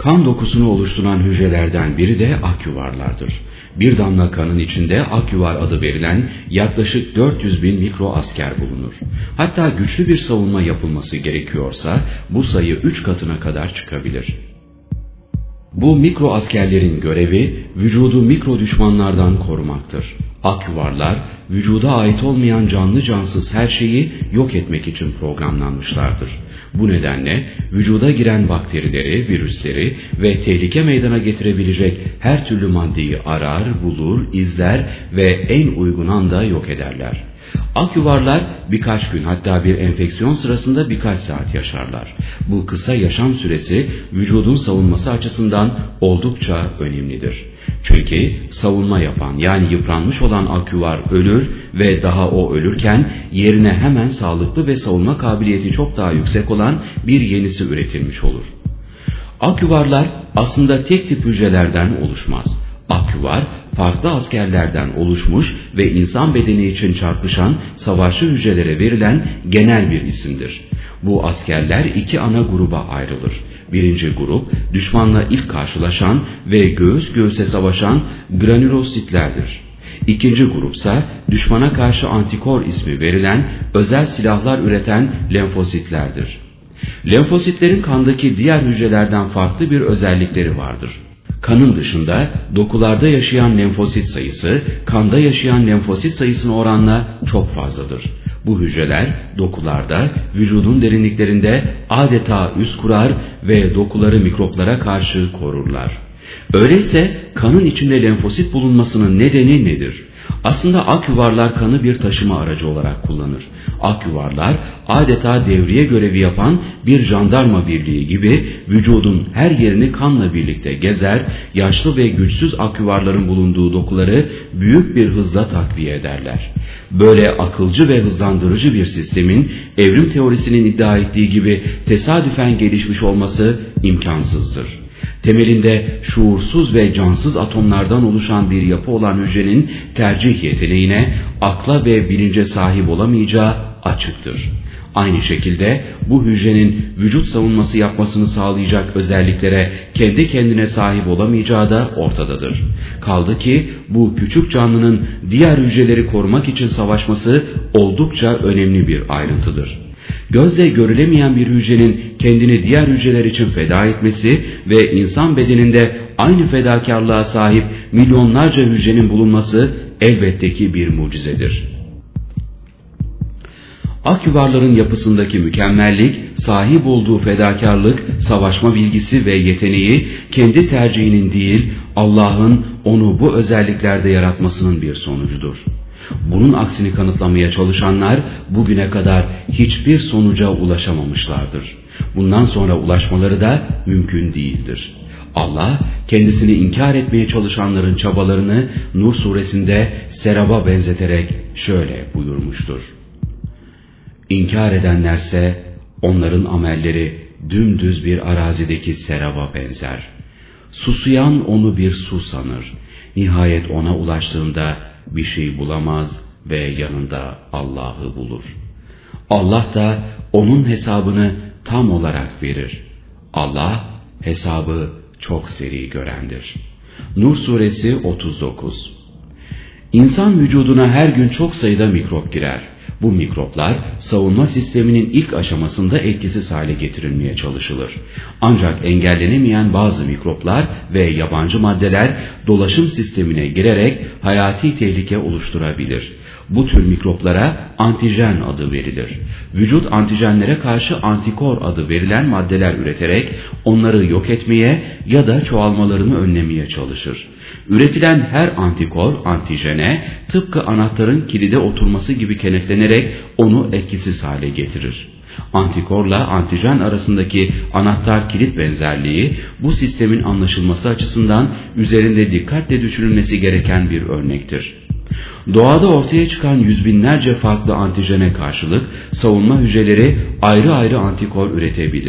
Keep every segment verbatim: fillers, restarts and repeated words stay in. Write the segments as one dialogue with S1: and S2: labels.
S1: Kan dokusunu oluşturan hücrelerden biri de akyuvarlardır. Bir damla kanın içinde akyuvar adı verilen yaklaşık dört yüz bin mikro asker bulunur. Hatta güçlü bir savunma yapılması gerekiyorsa bu sayı üç katına kadar çıkabilir. Bu mikro askerlerin görevi vücudu mikro düşmanlardan korumaktır. Akyuvarlar vücuda ait olmayan canlı cansız her şeyi yok etmek için programlanmışlardır. Bu nedenle vücuda giren bakterileri, virüsleri ve tehlike meydana getirebilecek her türlü maddeyi arar, bulur, izler ve en uygun anda yok ederler. Akyuvarlar birkaç gün, hatta bir enfeksiyon sırasında birkaç saat yaşarlar. Bu kısa yaşam süresi vücudun savunması açısından oldukça önemlidir. Çünkü savunma yapan, yani yıpranmış olan akyuvar ölür ve daha o ölürken yerine hemen sağlıklı ve savunma kabiliyeti çok daha yüksek olan bir yenisi üretilmiş olur. Akyuvarlar aslında tek tip hücrelerden oluşmaz. Akyuvar farklı askerlerden oluşmuş ve insan bedeni için çarpışan savaşçı hücrelere verilen genel bir isimdir. Bu askerler iki ana gruba ayrılır. Birinci grup düşmanla ilk karşılaşan ve göğüs göğüse savaşan granülositlerdir. İkinci grupsa düşmana karşı antikor ismi verilen özel silahlar üreten lenfositlerdir. Lenfositlerin kandaki diğer hücrelerden farklı bir özellikleri vardır. Kanın dışında dokularda yaşayan lenfosit sayısı, kanda yaşayan lenfosit sayısına oranla çok fazladır. Bu hücreler dokularda, vücudun derinliklerinde adeta üs kurar ve dokuları mikroplara karşı korurlar. Öyleyse kanın içinde lenfosit bulunmasının nedeni nedir? Aslında akyuvarlar kanı bir taşıma aracı olarak kullanır. Akyuvarlar adeta devriye görevi yapan bir jandarma birliği gibi vücudun her yerini kanla birlikte gezer, yaşlı ve güçsüz akyuvarların bulunduğu dokuları büyük bir hızla takviye ederler. Böyle akılcı ve hızlandırıcı bir sistemin evrim teorisinin iddia ettiği gibi tesadüfen gelişmiş olması imkansızdır. Temelinde şuursuz ve cansız atomlardan oluşan bir yapı olan hücrenin tercih yeteneğine, akla ve bilince sahip olamayacağı açıktır. Aynı şekilde bu hücrenin vücut savunması yapmasını sağlayacak özelliklere kendi kendine sahip olamayacağı da ortadadır. Kaldı ki bu küçük canlının diğer hücreleri korumak için savaşması oldukça önemli bir ayrıntıdır. Gözle görülemeyen bir hücrenin kendini diğer hücreler için feda etmesi ve insan bedeninde aynı fedakarlığa sahip milyonlarca hücrenin bulunması elbette ki bir mucizedir. Akyuvarların yapısındaki mükemmellik, sahip olduğu fedakarlık, savaşma bilgisi ve yeteneği kendi tercihinin değil, Allah'ın onu bu özelliklerde yaratmasının bir sonucudur. Bunun aksini kanıtlamaya çalışanlar bugüne kadar hiçbir sonuca ulaşamamışlardır. Bundan sonra ulaşmaları da mümkün değildir. Allah kendisini inkar etmeye çalışanların çabalarını Nur suresinde seraba benzeterek şöyle buyurmuştur. İnkar edenlerse onların amelleri dümdüz bir arazideki seraba benzer. Susayan onu bir su sanır. Nihayet ona ulaştığında bir şey bulamaz ve yanında Allah'ı bulur. Allah da onun hesabını tam olarak verir. Allah hesabı çok seri görendir. Nur suresi otuz dokuz. İnsan vücuduna her gün çok sayıda mikrop girer. Bu mikroplar savunma sisteminin ilk aşamasında etkisiz hale getirilmeye çalışılır. Ancak engellenemeyen bazı mikroplar ve yabancı maddeler dolaşım sistemine girerek hayati tehlike oluşturabilir. Bu tür mikroplara antijen adı verilir. Vücut antijenlere karşı antikor adı verilen maddeler üreterek onları yok etmeye ya da çoğalmalarını önlemeye çalışır. Üretilen her antikor antijene tıpkı anahtarın kilide oturması gibi kenetlenerek onu etkisiz hale getirir. Antikorla antijen arasındaki anahtar kilit benzerliği bu sistemin anlaşılması açısından üzerinde dikkatle düşünülmesi gereken bir örnektir. Doğada ortaya çıkan yüz binlerce farklı antijene karşılık savunma hücreleri ayrı ayrı antikor üretebilir.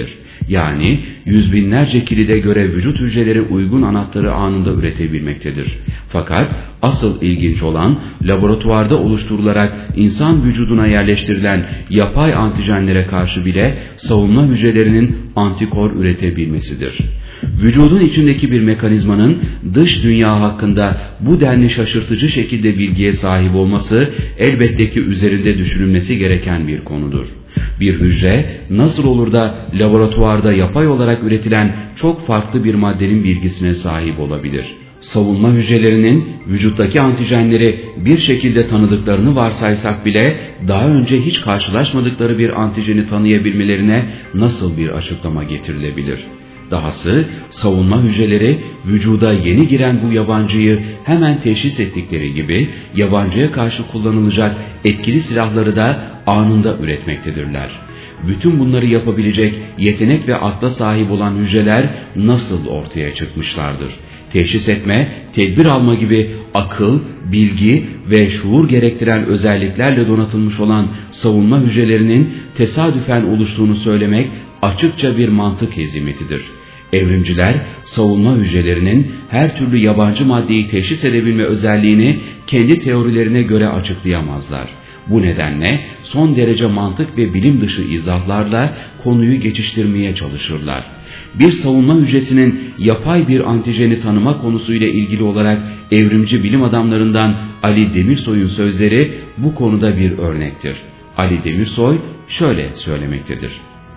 S1: Yani yüz binlerce kilide göre vücut hücreleri uygun anahtarı anında üretebilmektedir. Fakat asıl ilginç olan laboratuvarda oluşturularak insan vücuduna yerleştirilen yapay antijenlere karşı bile savunma hücrelerinin antikor üretebilmesidir. Vücudun içindeki bir mekanizmanın dış dünya hakkında bu denli şaşırtıcı şekilde bilgiye sahip olması elbette ki üzerinde düşünülmesi gereken bir konudur. Bir hücre nasıl olur da laboratuvarda yapay olarak üretilen çok farklı bir maddenin bilgisine sahip olabilir? Savunma hücrelerinin vücuttaki antijenleri bir şekilde tanıdıklarını varsaysak bile daha önce hiç karşılaşmadıkları bir antijeni tanıyabilmelerine nasıl bir açıklama getirilebilir? Dahası savunma hücreleri vücuda yeni giren bu yabancıyı hemen teşhis ettikleri gibi yabancıya karşı kullanılacak etkili silahları da anında üretmektedirler. Bütün bunları yapabilecek yetenek ve akla sahip olan hücreler nasıl ortaya çıkmışlardır? Teşhis etme, tedbir alma gibi akıl, bilgi ve şuur gerektiren özelliklerle donatılmış olan savunma hücrelerinin tesadüfen oluştuğunu söylemek açıkça bir mantık hezimetidir. Evrimciler savunma hücrelerinin her türlü yabancı maddeyi teşhis edebilme özelliğini kendi teorilerine göre açıklayamazlar. Bu nedenle son derece mantık ve bilim dışı izahlarla konuyu geçiştirmeye çalışırlar. Bir savunma hücresinin yapay bir antijeni tanıma konusuyla ilgili olarak evrimci bilim adamlarından Ali Demirsoy'un sözleri bu konuda bir örnektir. Ali Demirsoy şöyle söylemektedir.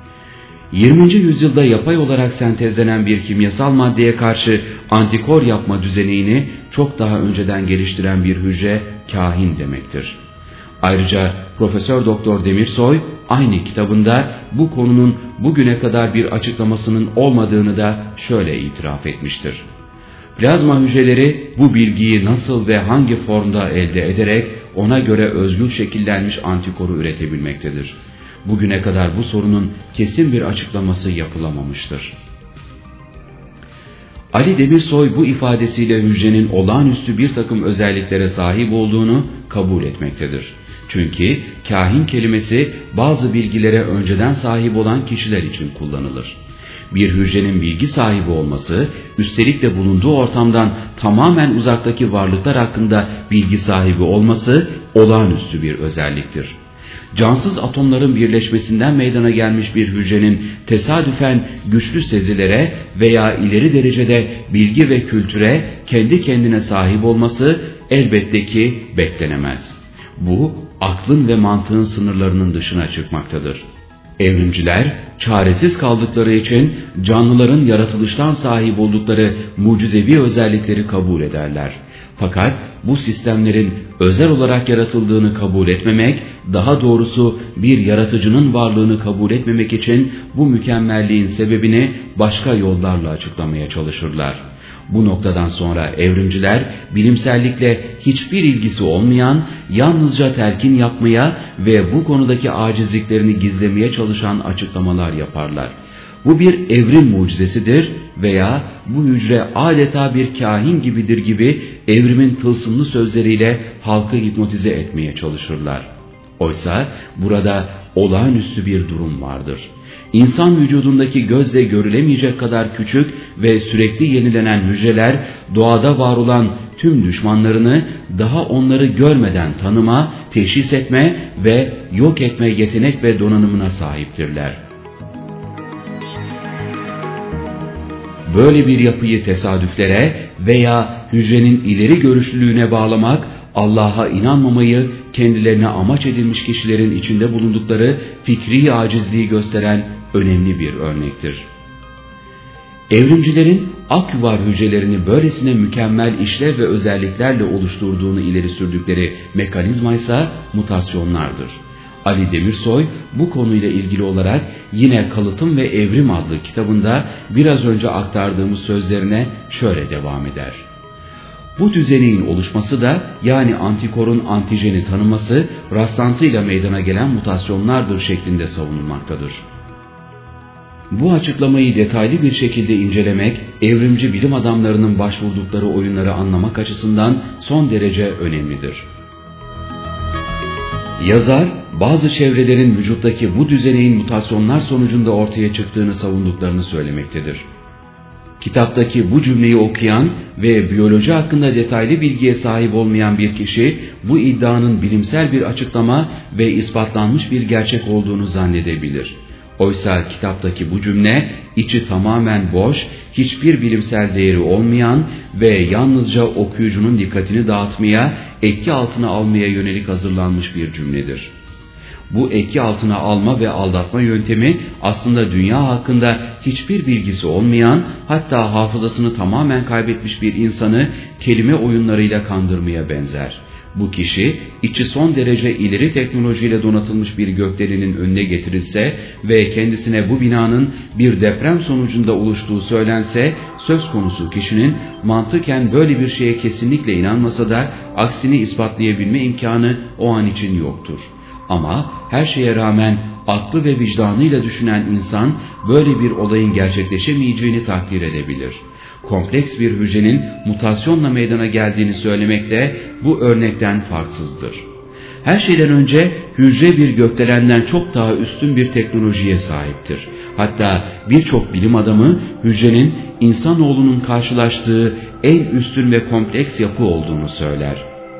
S1: yirminci yüzyılda yapay olarak sentezlenen bir kimyasal maddeye karşı antikor yapma düzenini çok daha önceden geliştiren bir hücre kahin demektir. Ayrıca Profesör Doktor Demirsoy aynı kitabında bu konunun bugüne kadar bir açıklamasının olmadığını da şöyle itiraf etmiştir. Plazma hücreleri bu bilgiyi nasıl ve hangi formda elde ederek ona göre özgür şekillenmiş antikoru üretebilmektedir. Bugüne kadar bu sorunun kesin bir açıklaması yapılamamıştır. Ali Demirsoy bu ifadesiyle hücrenin olağanüstü bir takım özelliklere sahip olduğunu kabul etmektedir. Çünkü kahin kelimesi bazı bilgilere önceden sahip olan kişiler için kullanılır. Bir hücrenin bilgi sahibi olması, üstelik de bulunduğu ortamdan tamamen uzaktaki varlıklar hakkında bilgi sahibi olması olağanüstü bir özelliktir. Cansız atomların birleşmesinden meydana gelmiş bir hücrenin tesadüfen güçlü sezilere veya ileri derecede bilgi ve kültüre kendi kendine sahip olması elbette ki beklenemez. Bu, aklın ve mantığın sınırlarının dışına çıkmaktadır. Evrimciler, çaresiz kaldıkları için canlıların yaratılıştan sahip oldukları mucizevi özellikleri kabul ederler. Fakat bu sistemlerin özel olarak yaratıldığını kabul etmemek, daha doğrusu bir yaratıcının varlığını kabul etmemek için bu mükemmelliğin sebebini başka yollarla açıklamaya çalışırlar. Bu noktadan sonra evrimciler bilimsellikle hiçbir ilgisi olmayan, yalnızca telkin yapmaya ve bu konudaki acizliklerini gizlemeye çalışan açıklamalar yaparlar. Bu bir evrim mucizesidir veya bu hücre adeta bir kahin gibidir gibi evrimin tılsımlı sözleriyle halkı hipnotize etmeye çalışırlar. Oysa burada olağanüstü bir durum vardır. İnsan vücudundaki gözle görülemeyecek kadar küçük ve sürekli yenilenen hücreler doğada var olan tüm düşmanlarını daha onları görmeden tanıma, teşhis etme ve yok etme yetenek ve donanımına sahiptirler. Böyle bir yapıyı tesadüflere veya hücrenin ileri görüşlülüğüne bağlamak, Allah'a inanmamayı kendilerine amaç edilmiş kişilerin içinde bulundukları fikri acizliği gösteren önemli bir örnektir. Evrimcilerin aküvar hücrelerini böylesine mükemmel işlev ve özelliklerle oluşturduğunu ileri sürdükleri mekanizma ise mutasyonlardır. Ali Demirsoy bu konuyla ilgili olarak yine Kalıtım ve Evrim adlı kitabında biraz önce aktardığımız sözlerine şöyle devam eder. Bu düzeneğin oluşması da yani antikorun antijeni tanıması rastlantıyla meydana gelen mutasyonlardır şeklinde savunulmaktadır. Bu açıklamayı detaylı bir şekilde incelemek, evrimci bilim adamlarının başvurdukları oyunları anlamak açısından son derece önemlidir. Yazar, bazı çevrelerin vücuttaki bu düzeneğin mutasyonlar sonucunda ortaya çıktığını savunduklarını söylemektedir. Kitaptaki bu cümleyi okuyan ve biyoloji hakkında detaylı bilgiye sahip olmayan bir kişi, bu iddianın bilimsel bir açıklama ve ispatlanmış bir gerçek olduğunu zannedebilir. Oysa kitaptaki bu cümle, içi tamamen boş, hiçbir bilimsel değeri olmayan ve yalnızca okuyucunun dikkatini dağıtmaya, etki altına almaya yönelik hazırlanmış bir cümledir. Bu etki altına alma ve aldatma yöntemi aslında dünya hakkında hiçbir bilgisi olmayan, hatta hafızasını tamamen kaybetmiş bir insanı kelime oyunlarıyla kandırmaya benzer. Bu kişi, içi son derece ileri teknolojiyle donatılmış bir gökdelenin önüne getirilse ve kendisine bu binanın bir deprem sonucunda oluştuğu söylense, söz konusu kişinin mantıken böyle bir şeye kesinlikle inanmasa da aksini ispatlayabilme imkanı o an için yoktur. Ama her şeye rağmen aklı ve vicdanıyla düşünen insan böyle bir olayın gerçekleşemeyeceğini takdir edebilir. Kompleks bir hücrenin mutasyonla meydana geldiğini söylemek de bu örnekten farksızdır. Her şeyden önce hücre bir gökdelenden çok daha üstün bir teknolojiye sahiptir. Hatta birçok bilim adamı hücrenin insanoğlunun karşılaştığı en üstün ve kompleks yapı olduğunu söyler.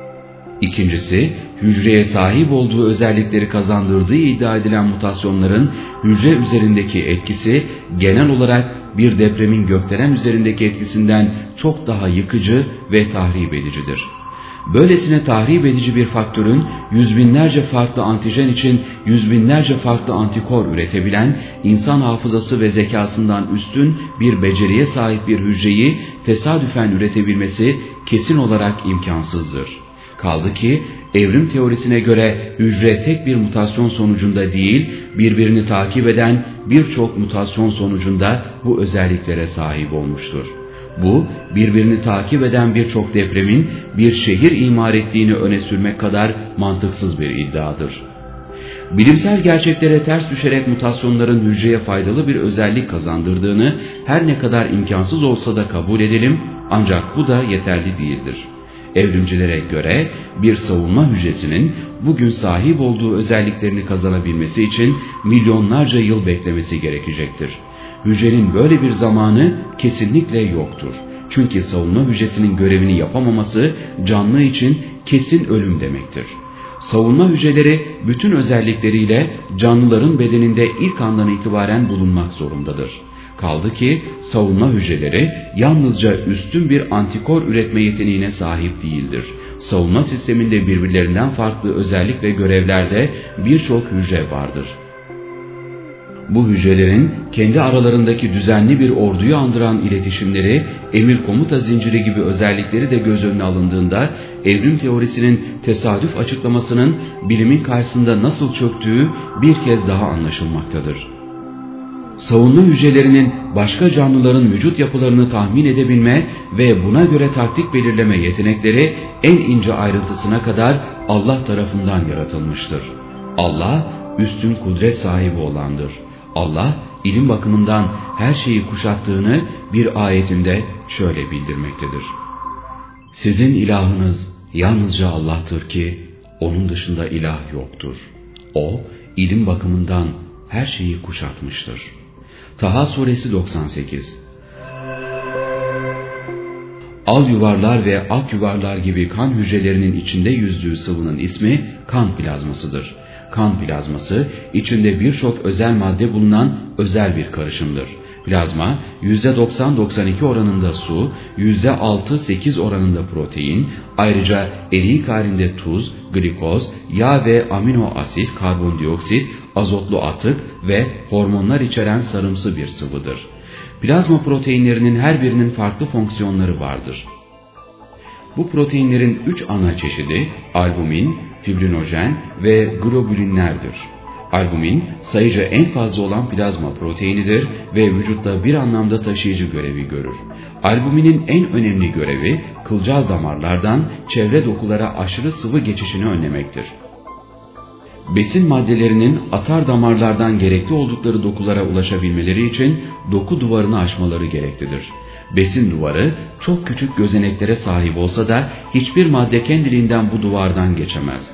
S1: İkincisi, hücreye sahip olduğu özellikleri kazandırdığı iddia edilen mutasyonların hücre üzerindeki etkisi genel olarak bir depremin gökdelen üzerindeki etkisinden çok daha yıkıcı ve tahrip edicidir. Böylesine tahrip edici bir faktörün yüz binlerce farklı antijen için yüz binlerce farklı antikor üretebilen, insan hafızası ve zekasından üstün bir beceriye sahip bir hücreyi tesadüfen üretebilmesi kesin olarak imkansızdır. Kaldı ki evrim teorisine göre hücre tek bir mutasyon sonucunda değil, birbirini takip eden birçok mutasyon sonucunda bu özelliklere sahip olmuştur. Bu, birbirini takip eden birçok depremin bir şehir imar ettiğini öne sürmek kadar mantıksız bir iddiadır. Bilimsel gerçeklere ters düşerek mutasyonların hücreye faydalı bir özellik kazandırdığını her ne kadar imkansız olsa da kabul edelim, ancak bu da yeterli değildir. Evrimcilere göre bir savunma hücresinin bugün sahip olduğu özelliklerini kazanabilmesi için milyonlarca yıl beklemesi gerekecektir. Hücrenin böyle bir zamanı kesinlikle yoktur. Çünkü savunma hücresinin görevini yapamaması canlı için kesin ölüm demektir. Savunma hücreleri bütün özellikleriyle canlıların bedeninde ilk andan itibaren bulunmak zorundadır. Kaldı ki savunma hücreleri yalnızca üstün bir antikor üretme yeteneğine sahip değildir. Savunma sisteminde birbirlerinden farklı özellik ve görevlerde birçok hücre vardır. Bu hücrelerin kendi aralarındaki düzenli bir orduyu andıran iletişimleri, emir komuta zinciri gibi özellikleri de göz önüne alındığında evrim teorisinin tesadüf açıklamasının bilimin karşısında nasıl çöktüğü bir kez daha anlaşılmaktadır. Savunma hücrelerinin başka canlıların vücut yapılarını tahmin edebilme ve buna göre taktik belirleme yetenekleri en ince ayrıntısına kadar Allah tarafından yaratılmıştır. Allah üstün kudret sahibi olandır. Allah ilim bakımından her şeyi kuşattığını bir ayetinde şöyle bildirmektedir. Sizin ilahınız yalnızca Allah'tır ki onun dışında ilah yoktur. O ilim bakımından her şeyi kuşatmıştır. Taha suresi doksan sekiz. Al yuvarlar ve ak yuvarlar gibi kan hücrelerinin içinde yüzdüğü sıvının ismi kan plazmasıdır. Kan plazması içinde birçok özel madde bulunan özel bir karışımdır. Plazma yüzde doksan doksan iki oranında su, yüzde altı sekiz oranında protein, ayrıca eriyik halinde tuz, glikoz, yağ ve amino asit, karbondioksit, azotlu atık ve hormonlar içeren sarımsı bir sıvıdır. Plazma proteinlerinin her birinin farklı fonksiyonları vardır. Bu proteinlerin üç ana çeşidi albumin, fibrinojen ve globulinlerdir. Albumin sayıca en fazla olan plazma proteinidir ve vücutta bir anlamda taşıyıcı görevi görür. Albuminin en önemli görevi kılcal damarlardan çevre dokulara aşırı sıvı geçişini önlemektir. Besin maddelerinin atar damarlardan gerekli oldukları dokulara ulaşabilmeleri için doku duvarını aşmaları gereklidir. Besin duvarı çok küçük gözeneklere sahip olsa da hiçbir madde kendiliğinden bu duvardan geçemez.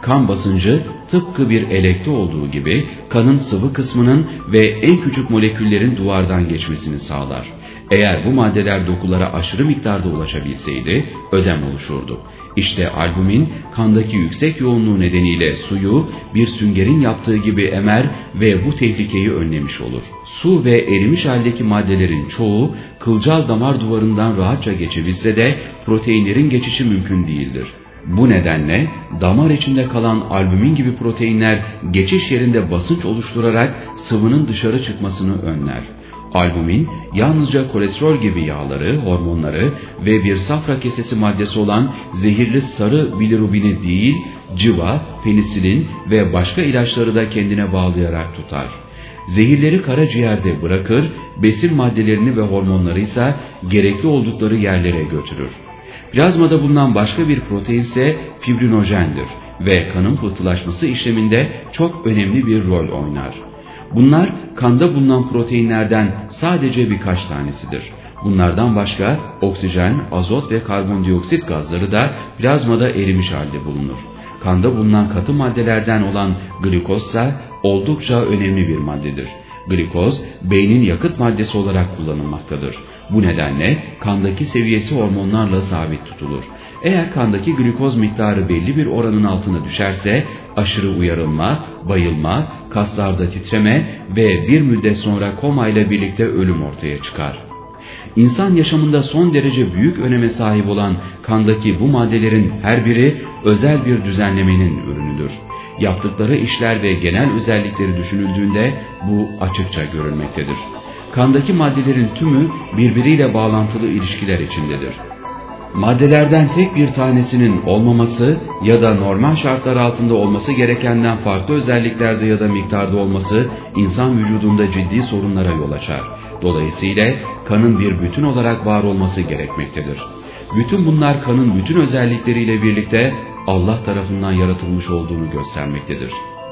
S1: Kan basıncı tıpkı bir elekte olduğu gibi kanın sıvı kısmının ve en küçük moleküllerin duvardan geçmesini sağlar. Eğer bu maddeler dokulara aşırı miktarda ulaşabilseydi ödem oluşurdu. İşte albumin kandaki yüksek yoğunluğu nedeniyle suyu bir süngerin yaptığı gibi emer ve bu tehlikeyi önlemiş olur. Su ve erimiş haldeki maddelerin çoğu kılcal damar duvarından rahatça geçebilse de proteinlerin geçişi mümkün değildir. Bu nedenle damar içinde kalan albumin gibi proteinler geçiş yerinde basınç oluşturarak sıvının dışarı çıkmasını önler. Albumin yalnızca kolesterol gibi yağları, hormonları ve bir safra kesesi maddesi olan zehirli sarı bilirubini değil, civa, penisilin ve başka ilaçları da kendine bağlayarak tutar. Zehirleri karaciğerde bırakır, besin maddelerini ve hormonları ise gerekli oldukları yerlere götürür. Plazmada bulunan başka bir protein ise fibrinojendir ve kanın pıhtılaşması işleminde çok önemli bir rol oynar. Bunlar kanda bulunan proteinlerden sadece birkaç tanesidir. Bunlardan başka oksijen, azot ve karbondioksit gazları da plazmada erimiş halde bulunur. Kanda bulunan katı maddelerden olan glikoz ise oldukça önemli bir maddedir. Glikoz, beynin yakıt maddesi olarak kullanılmaktadır. Bu nedenle kandaki seviyesi hormonlarla sabit tutulur. Eğer kandaki glikoz miktarı belli bir oranın altına düşerse aşırı uyarılma, bayılma, kaslarda titreme ve bir müddet sonra koma ile birlikte ölüm ortaya çıkar. İnsan yaşamında son derece büyük öneme sahip olan kandaki bu maddelerin her biri özel bir düzenlemenin ürünüdür. Yaptıkları işler ve genel özellikleri düşünüldüğünde bu açıkça görülmektedir. Kandaki maddelerin tümü birbiriyle bağlantılı ilişkiler içindedir. Maddelerden tek bir tanesinin olmaması ya da normal şartlar altında olması gerekenden farklı özelliklerde ya da miktarda olması insan vücudunda ciddi sorunlara yol açar. Dolayısıyla kanın bir bütün olarak var olması gerekmektedir. Bütün bunlar kanın bütün özellikleriyle birlikte Allah tarafından yaratılmış olduğunu göstermektedir.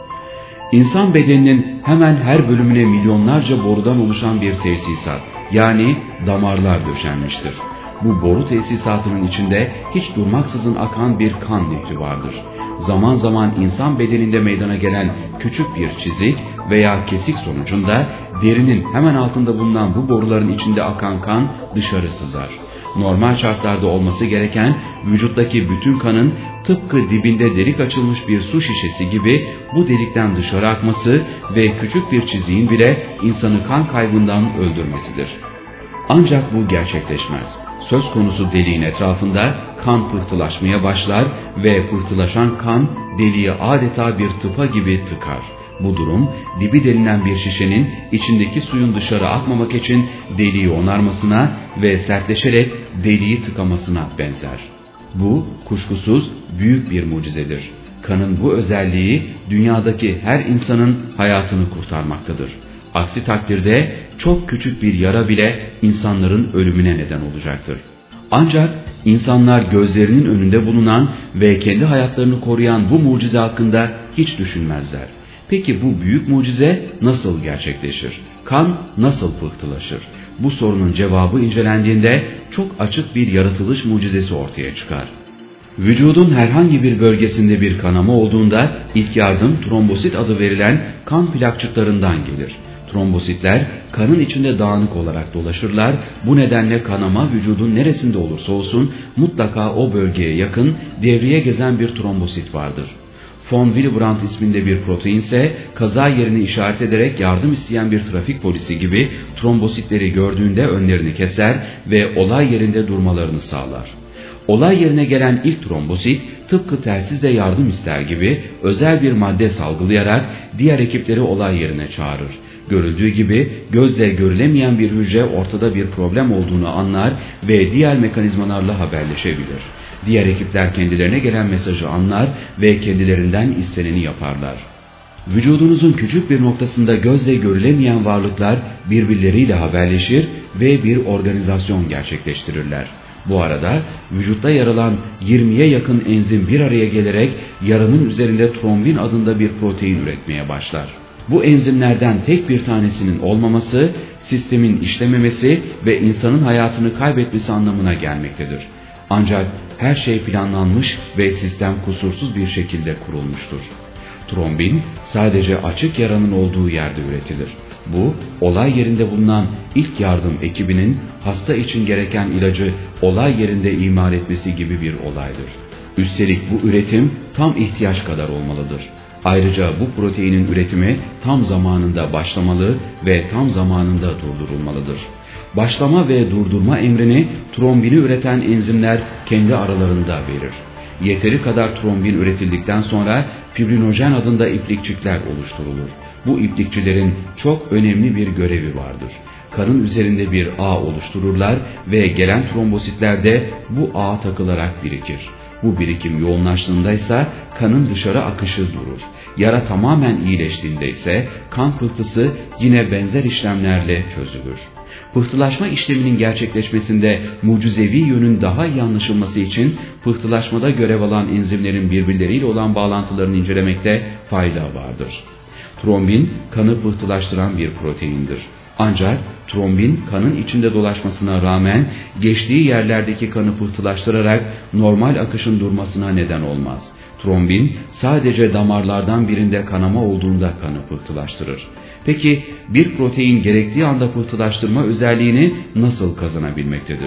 S1: İnsan bedeninin hemen her bölümüne milyonlarca borudan oluşan bir tesisat, yani damarlar döşenmiştir. Bu boru tesisatının içinde hiç durmaksızın akan bir kan nehri vardır. Zaman zaman insan bedeninde meydana gelen küçük bir çizik veya kesik sonucunda derinin hemen altında bulunan bu boruların içinde akan kan dışarı sızar. Normal şartlarda olması gereken vücuttaki bütün kanın tıpkı dibinde delik açılmış bir su şişesi gibi bu delikten dışarı akması ve küçük bir çiziğin bile insanı kan kaybından öldürmesidir. Ancak bu gerçekleşmez. Söz konusu deliğin etrafında kan pıhtılaşmaya başlar ve pıhtılaşan kan deliği adeta bir tıpa gibi tıkar. Bu durum dibi delinen bir şişenin içindeki suyun dışarı akmamak için deliği onarmasına ve sertleşerek deliği tıkamasına benzer. Bu kuşkusuz büyük bir mucizedir. Kanın bu özelliği dünyadaki her insanın hayatını kurtarmaktadır. Aksi takdirde çok küçük bir yara bile insanların ölümüne neden olacaktır. Ancak insanlar gözlerinin önünde bulunan ve kendi hayatlarını koruyan bu mucize hakkında hiç düşünmezler. Peki bu büyük mucize nasıl gerçekleşir? Kan nasıl pıhtılaşır? Bu sorunun cevabı incelendiğinde çok açık bir yaratılış mucizesi ortaya çıkar. Vücudun herhangi bir bölgesinde bir kanama olduğunda ilk yardım trombosit adı verilen kan plakçıklarından gelir. Trombositler kanın içinde dağınık olarak dolaşırlar. Bu nedenle kanama vücudun neresinde olursa olsun mutlaka o bölgeye yakın devreye gezen bir trombosit vardır. Von Willebrand isminde bir protein ise kaza yerini işaret ederek yardım isteyen bir trafik polisi gibi trombositleri gördüğünde önlerini keser ve olay yerinde durmalarını sağlar. Olay yerine gelen ilk trombosit tıpkı telsizle yardım ister gibi özel bir madde salgılayarak diğer ekipleri olay yerine çağırır. Görüldüğü gibi gözle görülemeyen bir hücre ortada bir problem olduğunu anlar ve diğer mekanizmalarla haberleşebilir. Diğer ekipler kendilerine gelen mesajı anlar ve kendilerinden isteneni yaparlar. Vücudunuzun küçük bir noktasında gözle görülemeyen varlıklar birbirleriyle haberleşir ve bir organizasyon gerçekleştirirler. Bu arada vücutta yer alan yirmiye yakın enzim bir araya gelerek yaranın üzerinde trombin adında bir protein üretmeye başlar. Bu enzimlerden tek bir tanesinin olmaması, sistemin işlememesi ve insanın hayatını kaybetmesi anlamına gelmektedir. Ancak her şey planlanmış ve sistem kusursuz bir şekilde kurulmuştur. Trombin sadece açık yaranın olduğu yerde üretilir. Bu, olay yerinde bulunan ilk yardım ekibinin hasta için gereken ilacı olay yerinde imal etmesi gibi bir olaydır. Üstelik bu üretim tam ihtiyaç kadar olmalıdır. Ayrıca bu proteinin üretimi tam zamanında başlamalı ve tam zamanında durdurulmalıdır. Başlama ve durdurma emrini trombini üreten enzimler kendi aralarında verir. Yeteri kadar trombin üretildikten sonra fibrinojen adında iplikçikler oluşturulur. Bu iplikçilerin çok önemli bir görevi vardır. Kanın üzerinde bir ağ oluştururlar ve gelen trombositler de bu ağa takılarak birikir. Bu birikim yoğunlaştığında ise kanın dışarı akışı durur. Yara tamamen iyileştiğinde ise kan pıhtısı yine benzer işlemlerle çözülür. Pıhtılaşma işleminin gerçekleşmesinde mucizevi yönün daha iyi anlaşılması için pıhtılaşmada görev alan enzimlerin birbirleriyle olan bağlantılarını incelemekte fayda vardır. Trombin kanı pıhtılaştıran bir proteindir. Ancak trombin kanın içinde dolaşmasına rağmen geçtiği yerlerdeki kanı pıhtılaştırarak normal akışın durmasına neden olmaz. Trombin sadece damarlardan birinde kanama olduğunda kanı pıhtılaştırır. Peki bir protein gerektiği anda pıhtılaştırma özelliğini nasıl kazanabilmektedir?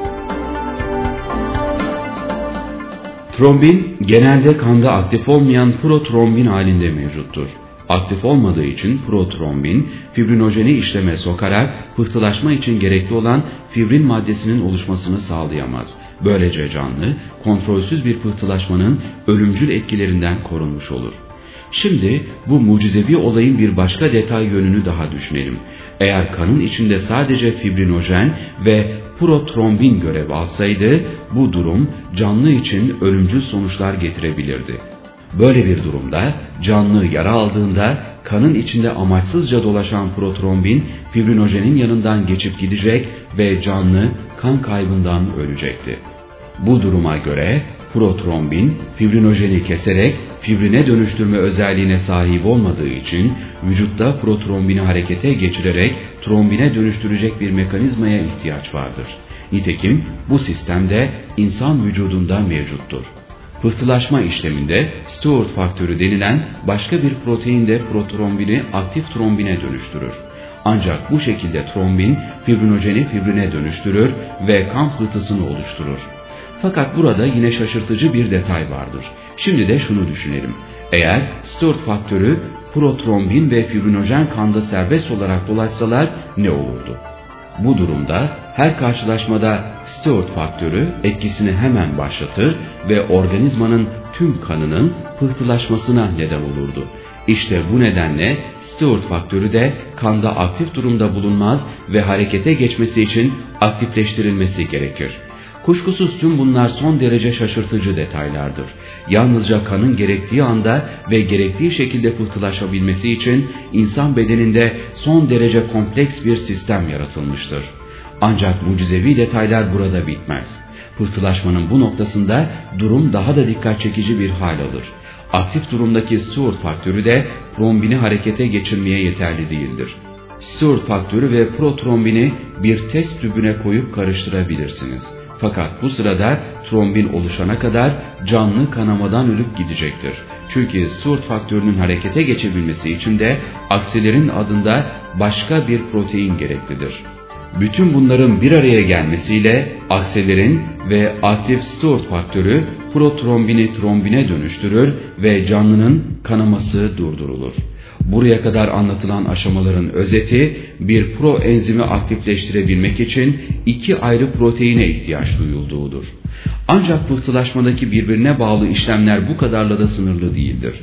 S1: Trombin genelde kanda aktif olmayan protrombin halinde mevcuttur. Aktif olmadığı için protrombin fibrinojeni işleme sokarak pıhtılaşma için gerekli olan fibrin maddesinin oluşmasını sağlayamaz. Böylece canlı, kontrolsüz bir pıhtılaşmanın ölümcül etkilerinden korunmuş olur. Şimdi bu mucizevi olayın bir başka detay yönünü daha düşünelim. Eğer kanın içinde sadece fibrinojen ve protrombin görev alsaydı, bu durum canlı için ölümcül sonuçlar getirebilirdi. Böyle bir durumda canlı yara aldığında kanın içinde amaçsızca dolaşan protrombin fibrinojenin yanından geçip gidecek ve canlı kan kaybından ölecekti. Bu duruma göre protrombin fibrinojeni keserek fibrine dönüştürme özelliğine sahip olmadığı için vücutta protrombini harekete geçirerek trombine dönüştürecek bir mekanizmaya ihtiyaç vardır. Nitekim bu sistemde insan vücudunda mevcuttur. Pıhtılaşma işleminde Stewart faktörü denilen başka bir protein de protrombini aktif trombine dönüştürür. Ancak bu şekilde trombin fibrinojeni fibrine dönüştürür ve kan pıhtısını oluşturur. Fakat burada yine şaşırtıcı bir detay vardır. Şimdi de şunu düşünelim. Eğer Stewart faktörü, protrombin ve fibrinojen kanda serbest olarak dolaşsalar ne olurdu? Bu durumda her karşılaşmada Stewart faktörü etkisini hemen başlatır ve organizmanın tüm kanının pıhtılaşmasına neden olurdu. İşte bu nedenle Stewart faktörü de kanda aktif durumda bulunmaz ve harekete geçmesi için aktifleştirilmesi gerekir. Kuşkusuz tüm bunlar son derece şaşırtıcı detaylardır. Yalnızca kanın gerektiği anda ve gerektiği şekilde pıhtılaşabilmesi için insan bedeninde son derece kompleks bir sistem yaratılmıştır. Ancak mucizevi detaylar burada bitmez. Pıhtılaşmanın bu noktasında durum daha da dikkat çekici bir hal alır. Aktif durumdaki Stewart faktörü de trombini harekete geçirmeye yeterli değildir. Stewart faktörü ve protrombini bir test tübüne koyup karıştırabilirsiniz. Fakat bu sırada trombin oluşana kadar canlı kanamadan ölüp gidecektir. Çünkü Stewart faktörünün harekete geçebilmesi için de akselerin adında başka bir protein gereklidir. Bütün bunların bir araya gelmesiyle akselerin ve aktif Stewart faktörü protrombini trombine dönüştürür ve canlının kanaması durdurulur. Buraya kadar anlatılan aşamaların özeti, bir proenzimi aktifleştirebilmek için iki ayrı proteine ihtiyaç duyulduğudur. Ancak pıhtılaşmadaki birbirine bağlı işlemler bu kadarla da sınırlı değildir.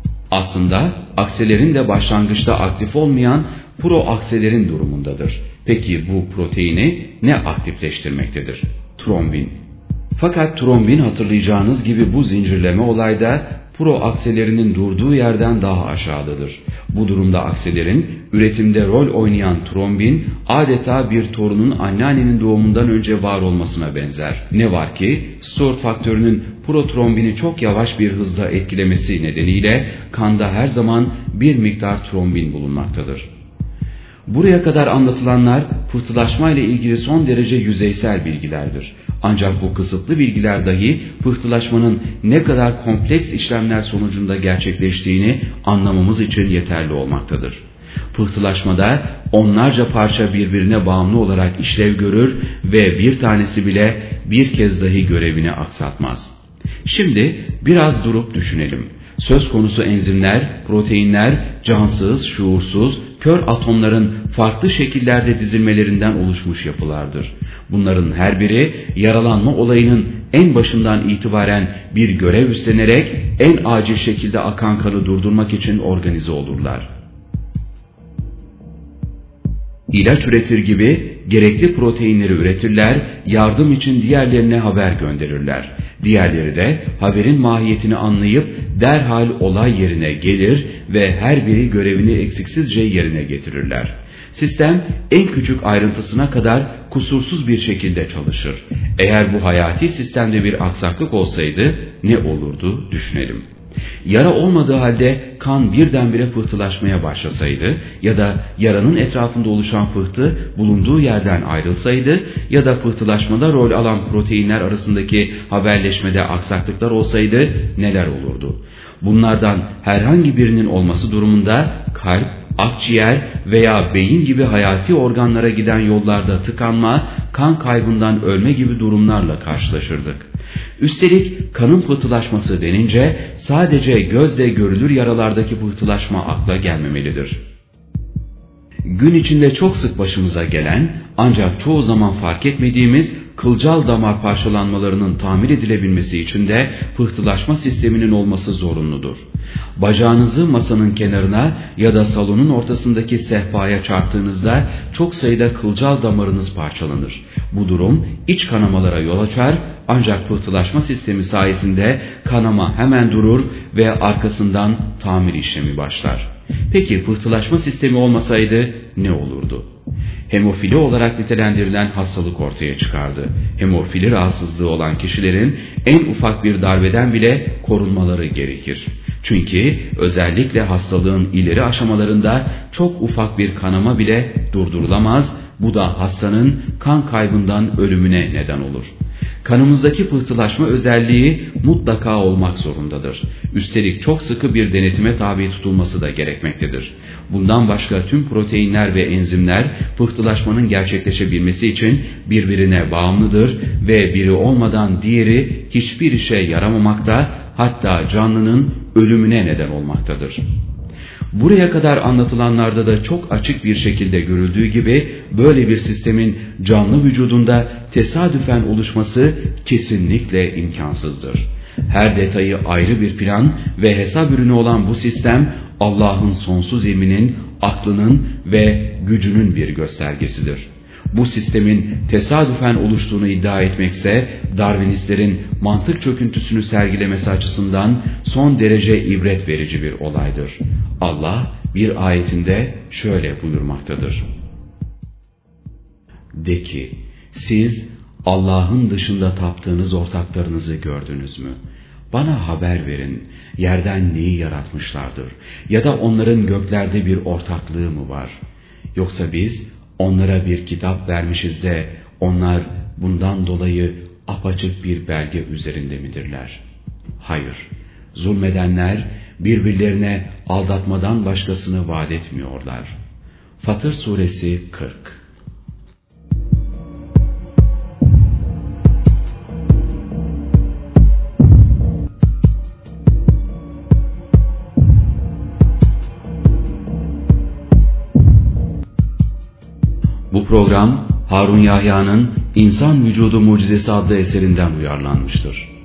S1: Aslında akselerin de başlangıçta aktif olmayan proakselerin durumundadır. Peki bu proteini ne aktifleştirmektedir? Trombin. Fakat trombin hatırlayacağınız gibi bu zincirleme olayda proakselerinin durduğu yerden daha aşağıdadır. Bu durumda akselerin üretimde rol oynayan trombin adeta bir torunun anneannenin doğumundan önce var olmasına benzer. Ne var ki Stewart faktörünün protrombini çok yavaş bir hızla etkilemesi nedeniyle kanda her zaman bir miktar trombin bulunmaktadır. Buraya kadar anlatılanlar pıhtılaşma ile ilgili son derece yüzeysel bilgilerdir. Ancak bu kısıtlı bilgiler dahi pıhtılaşmanın ne kadar kompleks işlemler sonucunda gerçekleştiğini anlamamız için yeterli olmaktadır. Pıhtılaşmada onlarca parça birbirine bağımlı olarak işlev görür ve bir tanesi bile bir kez dahi görevini aksatmaz. Şimdi biraz durup düşünelim. Söz konusu enzimler, proteinler, cansız, şuursuz, kör atomların farklı şekillerde dizilmelerinden oluşmuş yapılardır. Bunların her biri yaralanma olayının en başından itibaren bir görev üstlenerek en acil şekilde akan kanı durdurmak için organize olurlar. İlaç üretir gibi gerekli proteinleri üretirler, yardım için diğerlerine haber gönderirler. Diğerleri de haberin mahiyetini anlayıp derhal olay yerine gelir ve her biri görevini eksiksizce yerine getirirler. Sistem en küçük ayrıntısına kadar kusursuz bir şekilde çalışır. Eğer bu hayati sistemde bir aksaklık olsaydı ne olurdu düşünelim. Yara olmadığı halde kan birdenbire pıhtılaşmaya başlasaydı ya da yaranın etrafında oluşan pıhtı bulunduğu yerden ayrılsaydı ya da pıhtılaşmada rol alan proteinler arasındaki haberleşmede aksaklıklar olsaydı neler olurdu? Bunlardan herhangi birinin olması durumunda kalp, akciğer veya beyin gibi hayati organlara giden yollarda tıkanma, kan kaybından ölme gibi durumlarla karşılaşırdık. Üstelik kanın pıhtılaşması denince sadece gözle görülür yaralardaki pıhtılaşma akla gelmemelidir. Gün içinde çok sık başımıza gelen ancak çoğu zaman fark etmediğimiz kılcal damar parçalanmalarının tamir edilebilmesi için de pıhtılaşma sisteminin olması zorunludur. Bacağınızı masanın kenarına ya da salonun ortasındaki sehpaya çarptığınızda çok sayıda kılcal damarınız parçalanır. Bu durum iç kanamalara yol açar ancak pıhtılaşma sistemi sayesinde kanama hemen durur ve arkasından tamir işlemi başlar. Peki pıhtılaşma sistemi olmasaydı ne olurdu? Hemofili olarak nitelendirilen hastalık ortaya çıkardı. Hemofili rahatsızlığı olan kişilerin en ufak bir darbeden bile korunmaları gerekir. Çünkü özellikle hastalığın ileri aşamalarında çok ufak bir kanama bile durdurulamaz, bu da hastanın kan kaybından ölümüne neden olur. Kanımızdaki pıhtılaşma özelliği mutlaka olmak zorundadır. Üstelik çok sıkı bir denetime tabi tutulması da gerekmektedir. Bundan başka tüm proteinler ve enzimler pıhtılaşmanın gerçekleşebilmesi için birbirine bağımlıdır ve biri olmadan diğeri hiçbir işe yaramamakta, hatta canlının ölümüne neden olmaktadır. Buraya kadar anlatılanlarda da çok açık bir şekilde görüldüğü gibi böyle bir sistemin canlı vücudunda tesadüfen oluşması kesinlikle imkansızdır. Her detayı ayrı bir plan ve hesap ürünü olan bu sistem Allah'ın sonsuz ilminin, aklının ve gücünün bir göstergesidir. Bu sistemin tesadüfen oluştuğunu iddia etmekse Darwinistlerin mantık çöküntüsünü sergilemesi açısından son derece ibret verici bir olaydır. Allah bir ayetinde şöyle buyurmaktadır. De ki, siz Allah'ın dışında taptığınız ortaklarınızı gördünüz mü? Bana haber verin, yerden neyi yaratmışlardır? Ya da onların göklerde bir ortaklığı mı var? Yoksa biz onlara bir kitap vermişiz de onlar bundan dolayı apaçık bir belge üzerinde midirler? Hayır, zulmedenler birbirlerine aldatmadan başkasını vaat etmiyorlar. Fatır Suresi kırk. Bu program Harun Yahya'nın İnsan Vücudu Mucizesi adlı eserinden uyarlanmıştır.